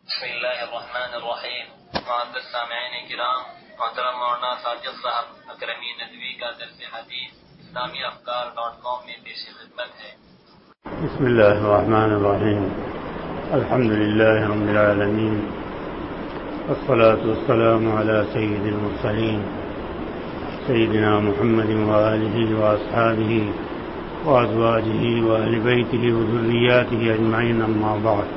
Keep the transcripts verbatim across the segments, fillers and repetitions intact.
بسم اللہ الرحمن الرحیم. معزز سامعین کرام، محترم مولانا ساجد صاحب اکرمی ندوی کا درس حدیث اسلامی افکار ڈاٹ کام میں پیش خدمت ہے. بسم اللہ الرحمن الرحیم. الحمد للہ رب العالمین، والصلاة والسلام علی سید المرسلین سیدنا محمد وآلہ واصحابہ وازواجہ واہل بیتہ وذریاتہ اجمعین، اما بعد.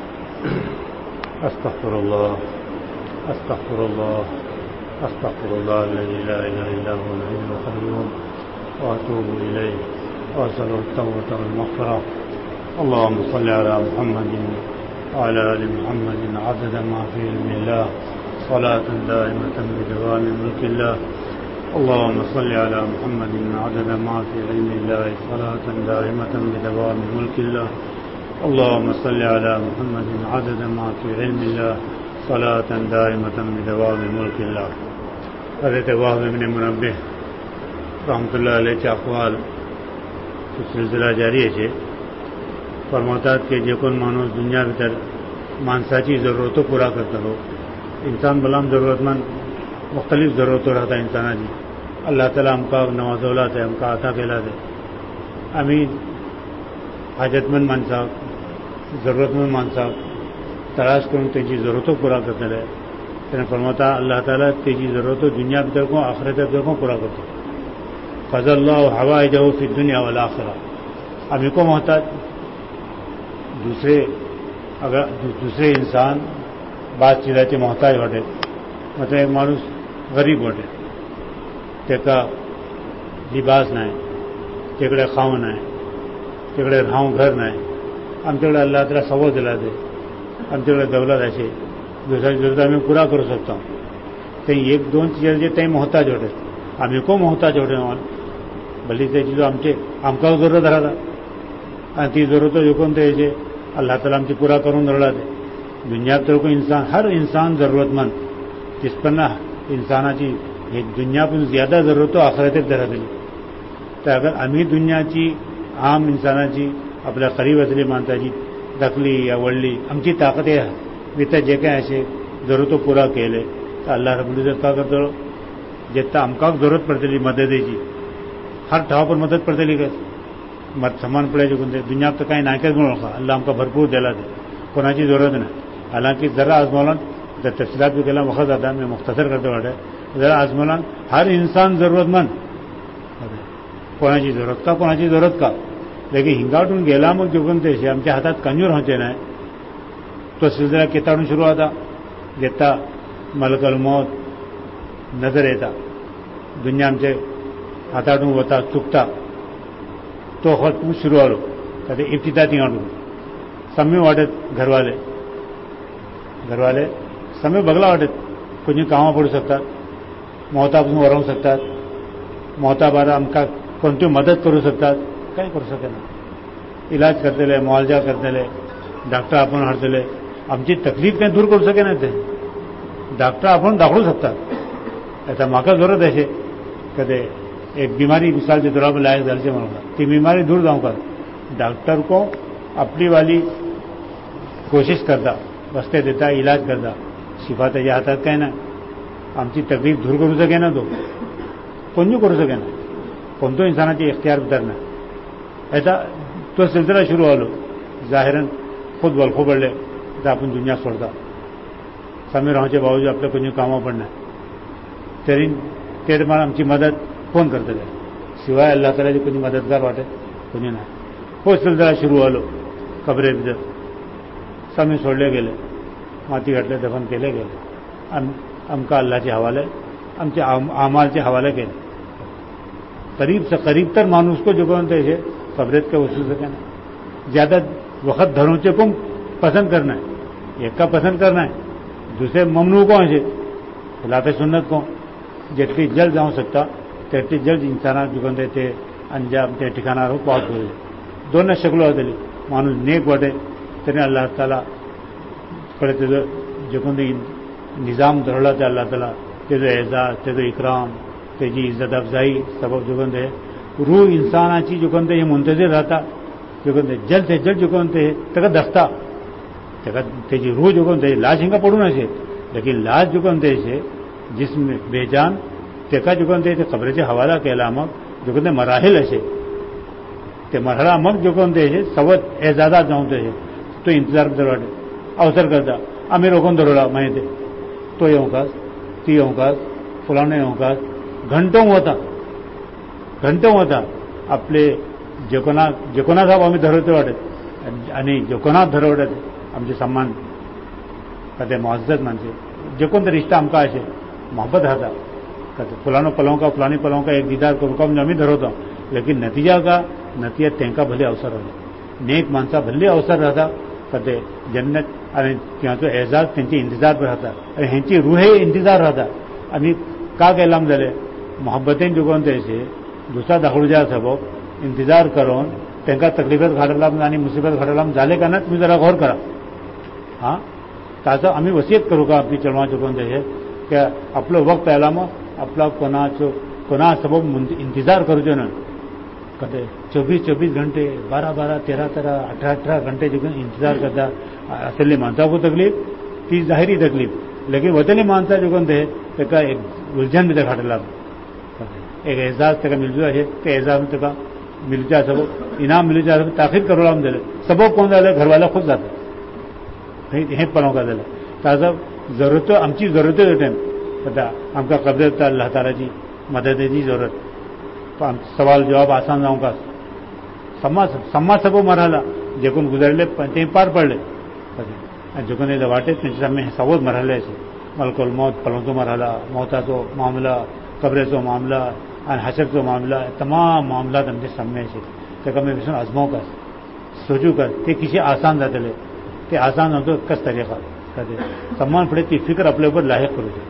استغفر اللہ استغفر اللہ استغفر اللہ الذی لا الہ الا هو الحی القیوم واتوب الیہ واسأل التوبة والمغفرة. اللهم صل على محمد وعلى آل محمد عدد ما في علم الله صلاة دائمة بدوام ملك الله. اللهم صل على محمد عدد ما في علم الله صلاة دائمة بدوام ملك الله. اللهم صل على محمد عدد ما في علم الله صلاة دائمة بدوام ملك الله. حضرت وهب بن منبه رحمۃ اللہ علیہ کے اقوال کی سلسلہ جاری ہے. فرماتا کہ جو کون مانوس دنیا بھیتر مانساچی ضرورتوں پورا کرتا ہو، انسان بلام ضرورت مند مختلف ضرورتوں رہتا ہے انسان جی. اللہ تعالیٰ ہم کا نوازولات ہے، ہم کا عطا کہلات ہے. امید حاجت مند مان صاحب، ضرورت مند مان صاحب تلاش کروں تیجی ضرورتوں پورا کرتے رہے. پھر فرماتا اللہ تعالیٰ تیجی ضرورتوں دنیا بھیتر کو آخرت بھیتر کو پورا کرتے. فضل اللہ حوائجہ فی الدنیا والآخرہ. ہمیں کو محتاج دوسرے اگر دوسرے انسان بات چیزیں محتاج بٹے، مطلب ایک مانوس غریب بٹے، تیکا لباس نہ ہے، تیکڑے خاؤں نہ ہے، تیکڑے رہاؤں گھر نہ ہے. ہم تیکڑے اللہ تعالیٰ سو دلا دے، ہم تیکڑے دولت ایسے دوسری ضرورت میں پورا کر سکتا ہوں. تو ایک دون چیزیں تین محتاج ہوتے، ہمیں کو محتاج ہوتے ہیں بھلی تے چیزوں ہم سے ہم کا ضرورت رہا تھا تی ضرورت جو کون تھے ایسے اللہ تعالیٰ ہم سے پورا کروں رہا تھے. دنیا تو کو انسان ہر انسان ضرورت مند جس پر نہ انسان کی دنیا پر زیادہ ضرورت ہو آخرت درا دلی. تو اگر امیر دنیا کی عام انساناچی اپنا قریب اصلی مانتا جی دخلی یا ولی ہم کی طاقتیں بیتا جے کہ ایسے ضرورتوں پورا کہہ لے تو اللہ رب العزت کا کرتے رہو. جتنا ہم کا ضرورت پڑتے لی مدد جی ہر ٹھاؤ پر مدد پڑتے لی گئے مت سامان پڑے جو کنتے دنیا تو کہیں نہ کر گنو اللہ ہم کا بھرپور دلا دے کونا چیز ضرورت نہ. حالانکہ ذرا آزمولان جب تفصیلات بھی کہلا وقت آتا ہے میں مختصر کرتے بیٹھے ذرا آزمولان ہر انسان ضرورت مند کونا چیز ضرورت کا کونا چیز ضرورت کا. لیکن ہنگاٹون گیلا مگ جو کنتے سے ہم کے ہاتھ کنجور ہوتے نہ تو سلسلہ کتاڑوں شروع ہوتا جتنا ملک الموت نظر ایتا دنیا ہم سے ہاتھاٹوں ہوتا چکتا تو خود پوچھ شروع ہو کہتے ابتدا تھی آٹوں سمے واٹت گھر والے گھر والے سمے بگلا واٹت کچھ کام پڑ سکتا موتا وروں سکتا موتا بارہ ہم کا کونتی مدد کرو سکتا کہیں کر سکے نا. علاج کرتے لے معالجہ کرتے لے ڈاکٹر اپن ہرتے لے ہم چیز تکلیف کہیں دور کر سکے نا تھے ڈاکٹر اپن داخل سکتا ایسا ماں کا ضرورت ایسے کہتے ایک بیماری مثال کے طور پر لائق دل سے مانوں گا کہ بیماری دور جاؤں گا ڈاکٹر کو اپنی والی کوشش کرتا بستے دیتا علاج کرتا شفا تجا ہاتھ کہنا ہم چیز تکلیف دور کر سکے نا تو کون جو کر سکے نا کون تو انسان چاہیے اختیار اترنا ایسا تو سلسلہ شروع ہو لو ظاہراً خود بلخو بڑھ لے تو اپن دنیا چھوڑتا سمے رہو چاہے باوجود اپنے کچھ کاموں پڑنا تیری تیرے مار ہم کی مدد کون کرتے رہے سوائے اللہ تعالیٰ جو کچھ مددگار واٹے کچھ نہ وہ سلسلہ شروع ہو لو قبرے بھی سمے چھوڑ لے گئے ماتی گھٹلے دفن کے لے گئے ہم کا اللہ کے حوالے ہم کے اعمال کے حوالے کے قریب سے قریب تر مانوس کو جو کون تھے قبرت کا وصول سے کہنا زیادہ وقت دھروچے کو پسند کرنا ہے ایک کا پسند کرنا ہے دوسرے ممنوع کو ایسے خلاف سنت کو جتنی جلد جاؤں سکتا تیتنی جلد انسان جو کہتے تھے انجام تے ٹھکانا رہو پہنچ ہو جائے. دونوں شکلوں دلی مانوس نیک بٹے تیرے اللہ تعالیٰ پڑے تے جو کہتے نظام دھڑا تھے اللہ تعالیٰ تیرے اعزاز تیرے اکرام تیجی عزت افزائی سبب جو کہتے روح انسان آچی جو کہتے یہ منتظر رہتا جو کہتے جلد سے جلد جو کہتے تک دستا तेका तेजी रूह जो कोण ते लाश हिंगा पडून अशें लेकिन लाश जो कोण ते जिस्म बेजान तेका जो कोण ते खबरेचे हवाला केला मग जो कोण ते मराहिल अशे ते मरहला मग जो कोण ते सवत एजादात जावन ते तो इंतजार करता अवसर करता आमी रोखून दवरला मागीर ते तो येवंकास ती येवंकास फुलावणे येवंकास घंटो वता घंटो वता आपले जे कोणा जे कोणा साहेब आमी धरवते वाटत आनी जे कोणाक धरवटात आमचे सम्मान कते मुअज्जत मानसे जे कोण ते रिश्ता आमकां अशें मोहब्बत खाता कते फुलानो पलवका फुलानी पलवका एक दीदार करूंक आमी धरवता लेकिन नतीजा का नतीजा तेंका भले अवसर जाता नेक माणसा भले अवसर जाता कते जन्नत आनी तिचो एजाज तेंचे इंतजार राहता आनी हेंची रुहे इंतजार राहता आनी का केलाम जाले मोहब्बतेन जुगोवन तेशे दुसरा दाखोवच्या सबब इंतजार करून तेंका तकलीफेत घाडलाम आनी मुसीबत घाडलाम जाले का ना तुमी जरा गौर करा हां ताचो आमी वसियत करूं का आपली चलवां चुकोवन तेशे की आपलो वक्त आयला मग आपला कोणाचो कोणा सबब इंतजार करचो ना कते चौबीस चौबीस घंटे बारह बारह तेरह तेरह अठारह अठारह घंटे जो इंतजार करता असली माणसा को तकलीफ ती जाहिरी तकलीफ लेकिन वतनी माणसा जो कोण ते तेका एक उलझन भितर घातला एक एजाज तेका मिलचो अशें ते एजाज तेका मिलच्या सबब इनाम मिलच्या सबब ताकीद करूं जाले सबब कोण जाले घरवाला खूब जाता हेंच पळोवंक जालें ताजो जरूरत आमची जरूरत टायम आतां आमकां खबर येता अल्लाह तालाची मदतीची जरूरत सवाल जवाब आसान जावंकास सम्मा सम्मा सबब मरहला जे कोण गुजरले ते पार पडले आनी जे कोण वाटेत तेंचे सामने सवत मरहले अशें मलकुल मौत पलवचो मरहला मौताचो मामला कबरेचो मामला आनी हशरचो मामला तमाम मामलात आमचे सामने अशें तेका आमी वचून आजमावकास सोजूकास ते किशे आसान जातले ते आसान जावचो कस तरेका कते सम्मान फुडें ती फिकर आपले उपर लायक करूची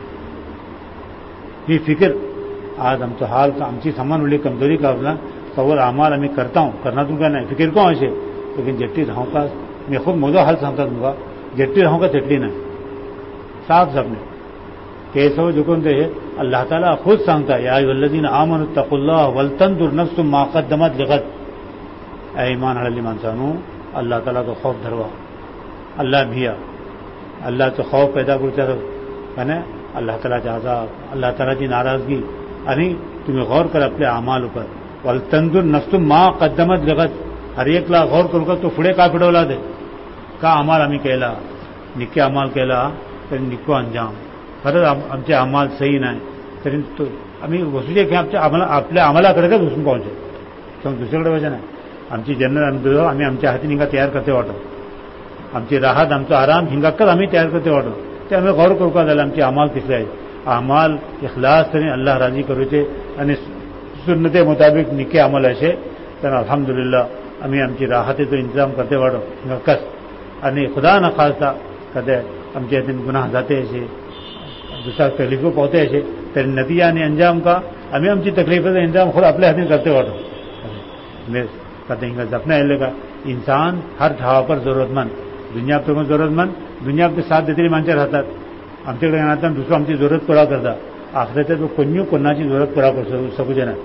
ही फिकर आज आमचो हाल आमची समान व्हडली कमजोरी कावला सवल अमाल आमी करता करना तुमकां नाही फिकीर को अशें लेकिन जेट्टी रावकास मी खूब म्हजो हाल सांगता तुमकां जेट्टी रावकास तेटली ना साफ सपने ते सव जुकून ते अल्लाह ताला खुद सांगता या अय्युहल्लज़ीना आमनू तक़ुल्लाह वलतंजुर नफ्सुम मा क़द्दमत लिग़द ए ईमान हाडलेली माणसांनो अल्लाह तालाचो खौफ धरवा अल्लाह भिया अल्लाहचो खौफ पैदा करच्या आनी अल्लाह तालाचे अजाब अल्लाह तालाची नाराजगी आणि तुम्ही गौर कर आपल्या अमाल उपर वलतंजुर नफ्सुम मा क़द्दमत लिग़द हर एकला गौर करू का तो फुडें का फिडवला ते का अमाल आमी केला निक्के अमाल केला तरी निक्को अंजाम खरंच आमचे अमाल सही नाही तरी तो आम्ही वसूचे की आमच्या आम्हाला आपल्या अमलाकडेच वचून पावचे पण दुसरीकडे वचन नाही आमची जन्नत आमी आम्ही आमच्या हातीन हिंगा तयार करते वाटो आमची राहत आमचो आराम हिंगाकच आम्ही तयार करते वाटो ते आम्ही गौर करूका जाल्यार आमचे अमाल कितले आहेत अमाल इखलास तरी अल्लाह राजी करूचे आणि सुन्नते मुताबिक निके अमल असे तर अल्हम्दुलिल्लाह आम्ही आमची राहतेचो इंतजाम करते वाटो हिंगाकच आणि खुदा न खास्ता कदे आमचे हातीन गुन्हा जाते असे दुसरा तकलीफो पावते असे तरी नतीजा आणि अंजाम का आम्ही आमची तकलीफेचो इंतजाम खुद आपल्या हातीन करते वाटो कदे हिंगा जपना आयले का इंसान हर ठावा पर जरूरतमंद दुनिया पर जरूरतमंद दुनिया पर साथ देतली माणसे राहतात आमच्याकडे येणार दुसरं आमची जरूरत पुरा करता आखरेते तो कोण्यू कोणाची जरूरत पुरा करू शकूचे ना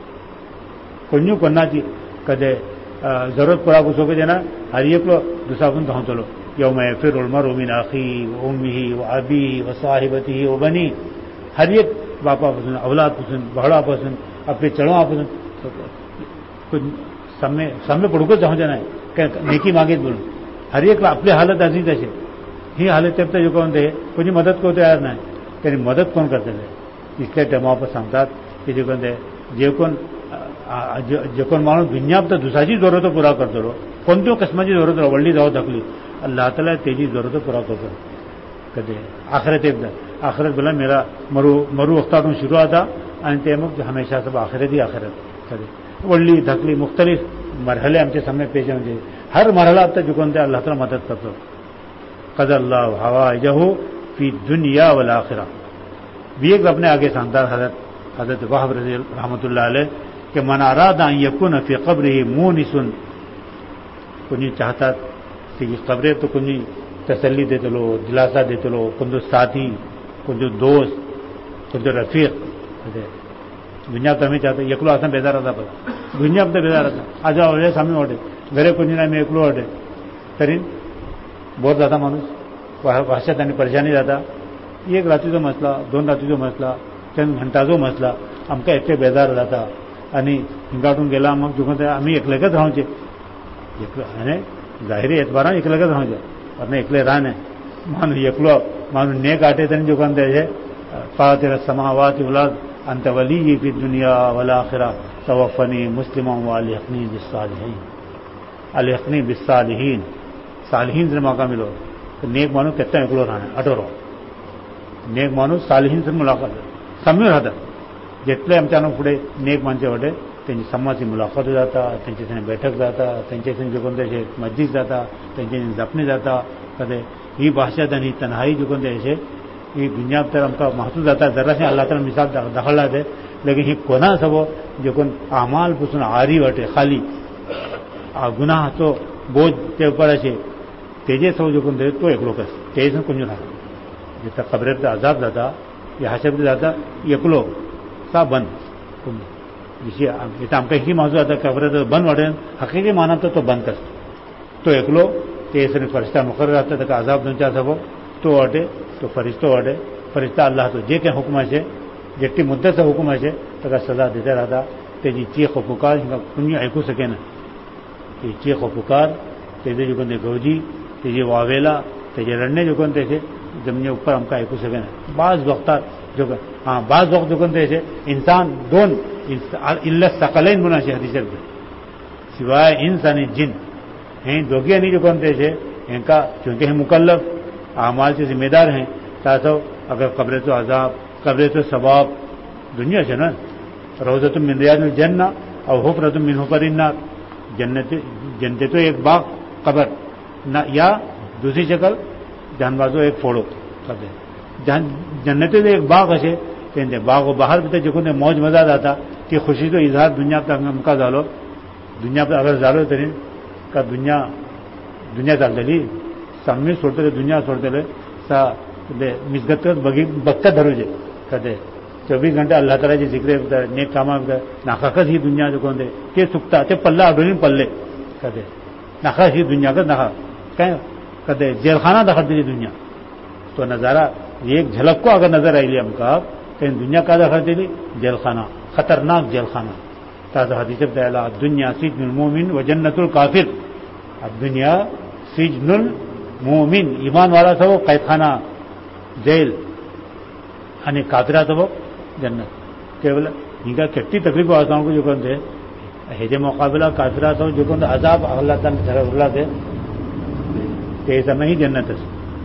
कोण्यू कोणाची कदे जरूरत पुरा करू शकूचे ना हर एक दुसराकून धांवतलो यौम यफिरुल मरउ मिन अखीही व उम्मिही व अबीही व साहिबतिही व बनी हर एक बापापासून अवलादपासून भावापासून आपले चळवापासून सामने सामने पडूकच जावचे नाही काय नेकी मागेत बोलून हर एक आपली हालत अशीच असे ही हालत तेपता जो कोण ते कोणी मदत करू तयार नाही त्यांनी मदत कोण करतले इतल्या टायमार सांगतात की जे कोण ते जे कोण जे कोण माणूस दुनियात दुसऱ्याची जरूरत पुरा करतलो कोणत्यो किस्माची जरूरत व्हडली जावं तकली अल्लाह ताला तेजी जरूरत पुरा करतो कधी आखरत एकदा आखरत बोला मेरा मरू मरू वक्तातून शुरू आता आणि ते मग हमेशा सब आखरत ही आखरत कधी व्हडली धकली मुख्तलिफ मरहले आमच्या सामने पेश म्हणजे हर मरहला आता जो कोण ते अल्लाह ताला मदत करतो قضى الله حوائجه في الدنيا والآخرة بھی ایک اپنے آگے سانتا حضرت حضرت وہب رضی رحمۃ اللہ علیہ کہ من اراد ان يكون في قبره مونس کنی چاہتا کہ قبریں تو کنی تسلی دیتے لو دلاسا دیتے لو کنجو ساتھی کنجو دوست کنجو رفیق دنیا تو ہمیں چاہتا یکلو آسان بیدار رہتا پر دنیا میں تو بیدار رہتا آ جاؤ سامنے اوٹے گھرے کنجی نہ میں یکلو اوٹے ترین बोर जाता माणूस, भाषेत आनी परेशानी जाता. एक रातीचो मसला, दोन रातीचो मसला, चंद घंटाचो मसला आमकां इतके बेजार जाता. आनी हिंगाटून गेला मग देखून आमी एकलेकच रावचे, आनी जाहिरी एतबारान एकलेकच रावचे. पण एकले राहने मानू एकलो मानू ने काटे तनी दुकान तेजे फातिर समावाति वल अंत वली फी दुनिया वल आखिरा तवफनी मुस्लिमा व अलहकनी बिस्सालिहीन अलहकनी बिस्सालिहीन सालिहीन से मौका मिलो तो नेक मानू कितना एकलो रहने अटोरो नेक मानू सालिहीन से मुलाकात सम्य राहता. जितले आमच्या फुडें नेक माणसे वटे तेंची समाजाची मुलाकात जाता, तेंचे थंय बैठक जाता, तेंचे थंय जो कोण तेचे मस्जिद जाता, तेंचे जपणी जाता. कदे ही भाषा आनी ही तन्हाई जो कोण तेचे ही दुनिया तर आमकां महसूस जाता. जराशें अल्लाह ताला मिसाल दाखयला ते, लेकिन ही कोणा सबो जो कोण अमाल पसून आरी वाटे खाली गुनाहाचो बोज ते उपर अशे तेजे सबो जो कोण ते तो एकलो कस तेजे कोण ना जिता खबरेर अजाब जाता ह्या शब्द जाता एकलो सा बंद विषय इथं आमकां ही महसूस जाता खबरेर बंद वाटेन हकीकी मानान तो बंद कस तो एकलो ते सर फरिश्ता मुकर्रर जाता ताका अजाब दोनच्या सबो तो वाटे तो फरिश्तो वाटे फरिश्ता अल्लाहचो जे काही हुकूम अशे जेट्टी मुद्दतचो हुकूम अशे ताका सजा दिता रावता. तेजी चीख पुकार हिंगा कुणी आयकूं सकेना. ती चीख पुकार तेजे जो कोण ते गवजी तेजे वावेला तेजे रडणे जो कोण तेचे जमने ऊपर आमकां आयकूं सकेना. बाज वक्तार जो हां बाज वक्त जो कोण तेचे इंसान दोन इल्ल सकलेन म्हणून अशें हदिसार शिवाय इंस आनी जिन हे दोगी आनी जो कोण तेचे हेंकां चूंकि हे मुकल्लफ आमालचे जिम्मेदार हैं ताचो अगर कब्रेचो अजाब कब्रेचो सबाब दुनिया अशें ना रोजतुम मिन रियादिल जन्ना अव हुफरतुम मिन हुफरिन नार जन्नत जन्नतेचो एक बाग कबर ना या दुसरी शक्ल जानवाजो एक फोडो कबे जन्नतेचो एक बाग अशें तेंचे बाग बहार भितर देखून ते मौज मजा जाता ती खुशीचो इजहार दुनियाक आमकां जालो. दुनिया अगर जालो तरी का दुनिया दुनिया जाल्लेली सामने सोडटले दुनिया सोडटले सा मिसगत बगी बगत धरूचे कदे चोवीस घंटे अल्लाह तालाची जिक्रे नेक कामां नाकाकच ही दुनिया जो कोण ते चुकता ते पल्ला आडून पडले कदे नाका ही दुनियाकच नाका काय कदे जेलखाना दाखयतली दुनिया तो नजारा एक झलक को अगर नजर आयली आमकां तें दुनिया का दाखयतली जेलखाना खतरनाक जेलखाना. ताजो हदीस आयला दुनिया सिजनुल मुमिन व जन्नतुल काफिर दुनिया सिजनुल मोमिन ईमान वाला सब कैदखाना जेल आणि काफिरा सब जन्नत केवल हिंगा केट्टी तकलीफ आसांक जो कोण ते हेजे मुकाबला काफिरा सब जो कोण अजाब अल्लाह ताला उरला ते ते समय ही जन्नत आसा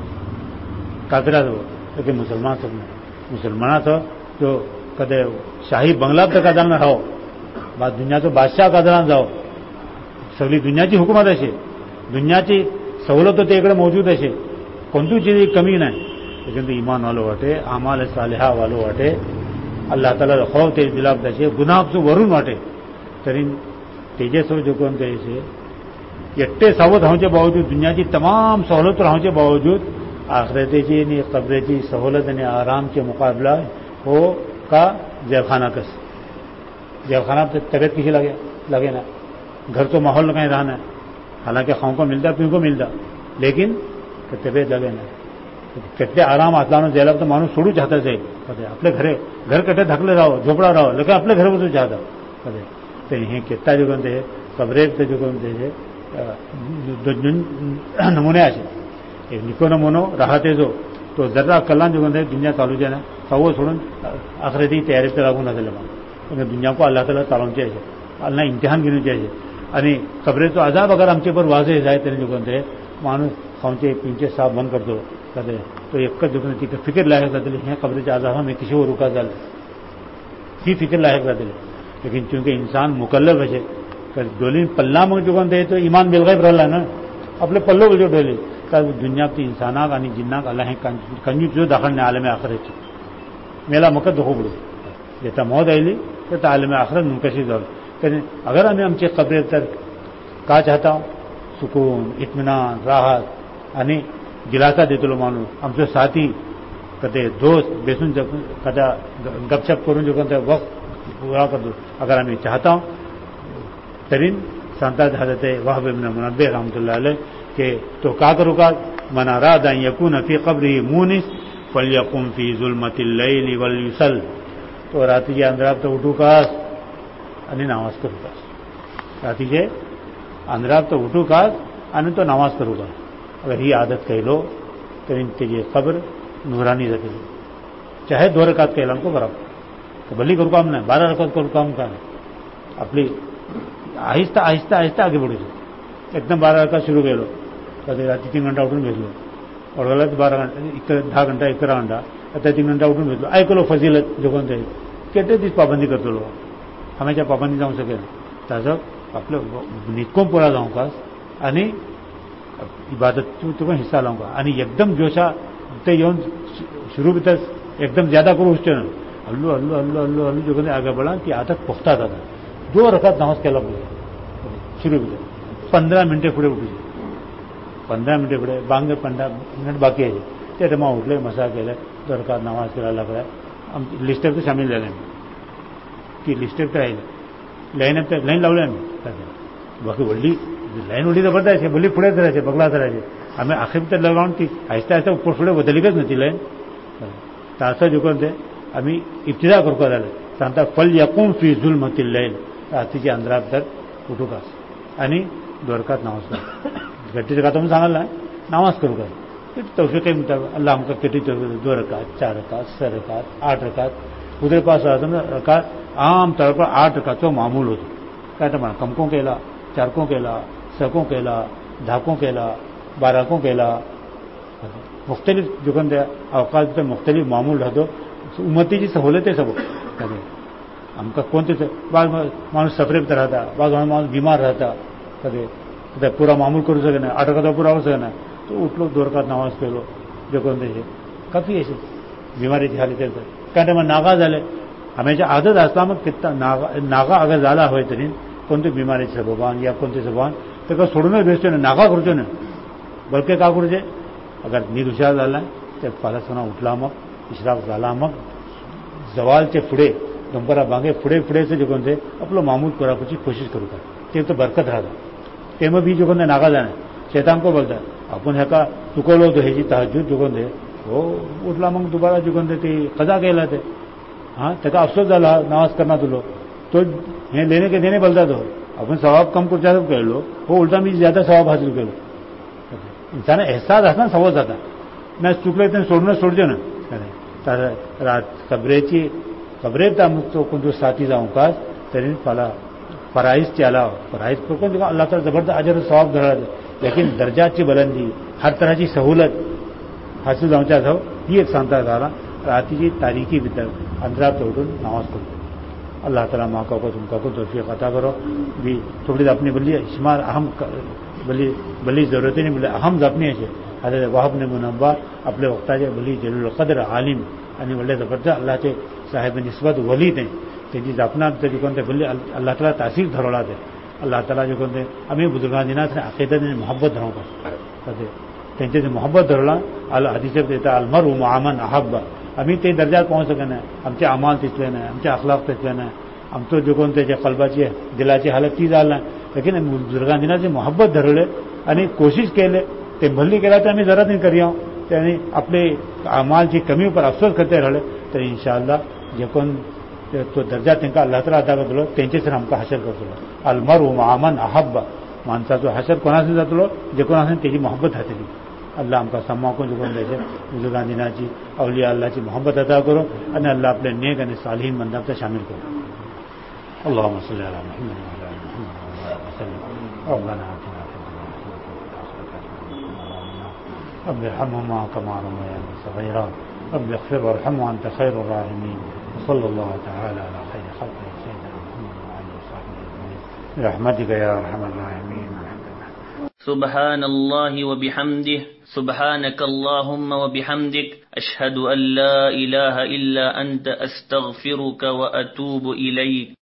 काफिरा सब लेकिन मुसलमान सब मुसलमाना सब जो कदे शाही बंगला तर कदान राहो बा दुनियाचो बादशाह कदान जावं सगळी दुनियाची हुकूमत अशी दुनियाची सवलत ते इकडे मौजूद असे कोणती चीज कमी नाही. लेकिन ईमान वालो वाटे अमाल सालिहा वालो वाटे अल्लाह ताला खौफ ते दिलाप तसे गुनाहचं वरून वाटे तरी तेजे सो जो कोण तेचे एकटे सावध रावचे बावजूद दुनियाची तमाम सवलत रावचे बावजूद आखिरतेची आणि कब्रेची सवलत आणि आरामचे मुकाबला हो का जेलखाना कस जेलखाना तबीयत किसी लगे लगे ना घर तो माहौल कहीं रहना हालांकि खाओं को मिलता पीओं को मिलता लेकिन तबीयत लगे ना कितने आराम आतलानो जेलात तो माणूस सोडू चाहता से आपले घरे घर कटे धकले राहो झोपड़ा रहो लेकिन आपले घर बसू चाहता कदे ते हे कितना जो कोण ते कब्रेक ते जो कोण ते नमुने असे एक निको नमुनो राहते जो तो जरा कलान जो कोण ते दुनिया चालू जे ना सवो सोडून आखिरती तयारीत लागून जातले मग दुनिया को अल्लाह ताला चालवचे असे अल्लाह इम्तिहान घेवचे असे आणि खबरेचो अजाब अगर आमचे पर वाजे जाय तरी जो कोण ते माणूस खावचे पिवचे साफ बंद करतो कदे तो एकच जो कोण ती फिकर लायक जातली हे खबरेचे अजाब मी किशे रुका जाले ही फिकर लायक जातली. लेकिन चूंकि इंसान मुकल्लफ असे तर दोन्ही पल्ला मग जो कोण ते तो इमान बेलगायब राहिला ना आपले पल्लो जो ठेवले तर दुनियात इंसानाक आणि जिन्नाक अल्लाह हे कंजूस जो दाखवणे आलमे आखिरतची मेला मक धोको पडू येता मौत आयली तर आलमे आखिरत न्हू कशी जावं तरी अगर आम्ही आमचे कब्रे तर का चाहता सुकून इत्मीनान राहत आणि दिलासा देतलो माणूस आमचो साथी कदे दोस्त बेसून कदा गपशप करून जो कोण ते वक्त पूरा करतो अगर आम्ही चाहता तरी सांगतात हजरत वहाब इब्न मुनब्बिह रहमतुल्लाह अलैह کہ تو کہا کرو کا من اراد ان یکون فی قبره مونس فلیقم فی ظلمت اللیل ولیصل. તો રાત્રિજે અંધરાપતા ઉઠું કાસ અને નમાઝ કરું કાસ. રાત્રિજે અંધરાપતા ઉઠું કાસ અને તો નમાઝ કરું કાસ. અગર ये आदत कह लो तो इनकी ये खबर नूरानी रखेगी. चाहे दो रकात कहला को बराबर तो भली करू काम नाही, बारा रकात करू काम का आपली आहिस्ता आहिस्ता आहिस्ता आगे बढ़ू छे. एकदम बारा रकात शुरू केलो कधी रात्री तीन घंटा उठून घेतलो, वडगला बारा घंटा दहा घंटा अकरा घंटा आता तीन घंटा उठून घेतलो. ऐकलो फजिलत जोगोन ते केटे दिस पाबंदी करतो हमेशा पाबंदी जाऊ शकेल. ताजं आपलं नितकोम पोळा जाऊ का आणि इबादत तुका हिस्सा लावू का आणि एकदम जोशा ते येऊन शुरू भितर एकदम ज्यादा करू उठते ना हल्लू हल्लू हल्लू हल्लू हल्लू जोगोन आगे बढ़ा ती आदत पुख्ता जाता. दो रकात नमाज केला शुरू भितर पंधरा मिनिटे पुढे उठू पंधरा मिनिटे पुढे बांग पंधरा मिनिट बाकी आहे ते तेव्हा उठले मसा केले दो रकात नमाज केला लागला. लिस्टर तर सामील झाले ती लिस्टर तर राहिले लाईन लाईन लावले आम्ही बाकी वडली लाईन उडी तर बदलायचे भली पुढे धरायचे बगला धरायचे आम्ही आखिर तर लगावून ती आहिस्ता आहिस्ता उपर पुढे बदलिकच नव्हती लाईन. तर असं जो कोण ते आम्ही इब्तिदा करू का झालं सांगता फल यकूम फी झुल्मतिल लैल रात्रीच्या अंधारात तर उठू का आणि दोरकात नमाज कर गट्टीचं का तुम्ही सांगाल ना नमाज करू का तौफीक काही म्हणतात अल्लाह हमका किती दो रकात चार रकात छह रकात आठ रकात उधर पास रकात आम तौर पर आठ रकातचा मामूल होतो. काय तर म्हणा कमको केला चारको केला सको केला धाको केला बाराको केला मुख्तलिफ जुगन त्या अवकाश तर मुख्तलिफ मामूल राहतो. उम्मतीची सवलत आहे सब आमका कोणते बाग माणूस सफरेत राहता बाग माणूस बिमार राहता कधी पुरा मामूल करू शके नाही आठ रकात पुरा होऊ शके नाही. तो उठलो दोरकात नमाज केलो जे कोणते काफी असे बिमारीची हाली त्याचं काय टायमा नागा झाले हमेशा आदत असला मग कितना नागा नागा अगर झाला हवे तरी कोणते बिमारीचे सबबान या कोणते सबबान तर का सोडूनच भेटतो ना नागा करतो ना बलके का करूचे अगर नींद हुशार झाला तर पालसपणा उठला मग इशराक झाला मग जवालचे पुढे गंपरा बांगे पुढे पुढेचे जे कोणते आपलं मामूल करायची कोशिश करू का ते तर बरकत राहतात. ते मग बी जो कोणते नागा जाणे शैतान को बोलतात आपण ह्या का चुकवलं होतं ह्याची तहज्जूद जुगून दे हो उठला मग दुबारा जुगून दे ते कजा केला ते हां त्याचा अफसोस झाला नमाज करणार तुलो तो हे लेने के देणे बोलतात हो आपण सवाब कम कुठच्या केलो हो उलटा मी ज्यादा सवाब हासिल केलो. इंसान एहसास असणार सवय जाता नाही चुकलं तर सोडणं सोडજો ना तर कबरेची कबरेत तो कोणतो साथी जाऊ का तरी मला फराइज आला फराइज कोण अल्लाह ताला जबरदस्त अजर सवाब धरा लेकिन दर्जाची बुलंदी हर तरहची सहूलत हासिल जाऊच्या जाऊ ही एक सांगता झाला. रात्रीची तारीखी भीतर अंधरात उठून नमाज करू अल्लाह ताला माका को तुमका को तौफीक अता करो भी थोड़ी अपनी बल्ली शुमार अहम बल्ली बल्ली जरूरत नहीं बोले अहम अपनी है हजरत वहाब ने मुनव्वा अपने वक्ताचे बल्ली जलील कदर आलिम आणि वल्ले जबरदस्त अल्लाहचे साहेब निस्बत वली ते त्यांची जपना तरी कोणते बल्ली अल्लाह ताला तासीर धरवला ते अल्लाह ताला जो कोणते आम्ही बुजुर्गां दिनात अकीदत मोहब्बत धरवू कसे त्यांचे मोहब्बत धरला अल हदीसेत येता अलमरु मुआमन अहब्बा आम्ही ते दर्जात पोहोचू शकत नाही. आमचे अमाल तिथले नाही आमचे अखलाक तिथले नाही आमचं जो कोणते जे कल्बाची दिलाची हालत ती झाली नाही लेकिन बुजुर्गां दिनाची मोहब्बत धरले आणि कोशिश केले ते भल्ली केला तर आम्ही जरा नाही करी आहो त्यांनी आपले अमालची कमी पर अफसोस करते राहिले तर इंशाअल्लाह जे कोण तो दर्जा त्यांना अल्लाह ताला अदा करतलो त्यांचेच आमका हशर करतलो. अलमरु मुआमन अहब्बा माणसाचो हशर कोणासून जातलो जे कोणासून त्याची मोहब्बत हातली. अल्लाह आमका समाकून जुगून द्यायचे बुजुर्गां दिनाची अवलिया अल्लाहची मोहब्बत अदा करो आणि अल्लाह आपले नेक आणि सालिहीन बंदात शामिल करो. اللهم صل على محمد وعلى ال محمد وسلم. ربنا آتنا في الدنيا حسنة رب ارحمهما كما ربياني صغيرا رب اغفر وارحم وانت خير الراحمين. وصلى الله تعالى على خير خلقه سيدنا محمد وعلى اله وصحبه اجمعين برحمتك يا ارحم الراحمين. سبحان الله وبحمده سبحانك اللهم وبحمدك أشهد أن لا إله إلا أنت أستغفرك وأتوب إليك.